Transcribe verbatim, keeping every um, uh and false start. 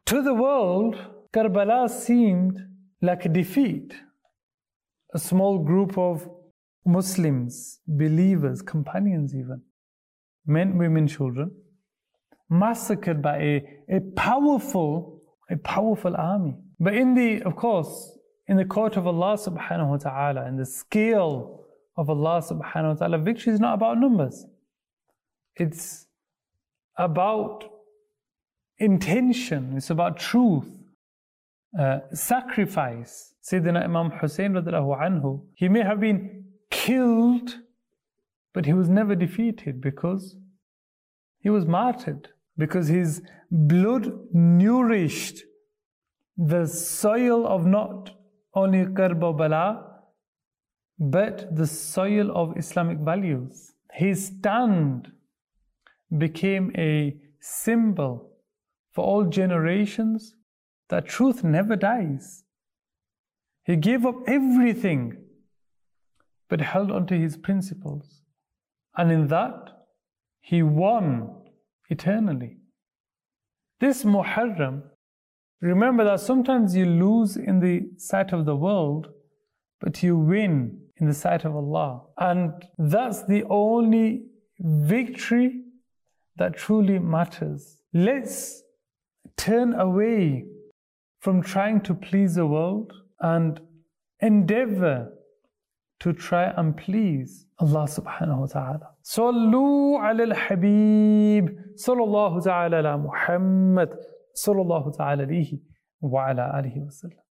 To the world, Karbala seemed like a defeat. A small group of Muslims, believers, companions even, men, women, children, massacred by a, a powerful, a powerful army. But in the, of course, in the court of Allah subhanahu wa ta'ala, in the scale of Allah subhanahu wa ta'ala, victory is not about numbers. It's about intention, it's about truth, uh, sacrifice. Sayyidina Imam Hussein radiallahu anhu, he may have been killed, but he was never defeated because he was martyred, because his blood nourished the soil of not only Karbala, but the soil of Islamic values. His stand became a symbol for all generations that truth never dies. He gave up everything, but held on to his principles. And in that, he won eternally. This Muharram, remember that sometimes you lose in the sight of the world, but you win in the sight of Allah. And that's the only victory that truly matters. Let's turn away from trying to please the world and endeavor to try and please Allah subhanahu wa ta'ala. Sallu ala al-Habib, sallallahu ta'ala ala Muhammad, sallallahu ta'ala alayhi wa ala alihi wa sallam.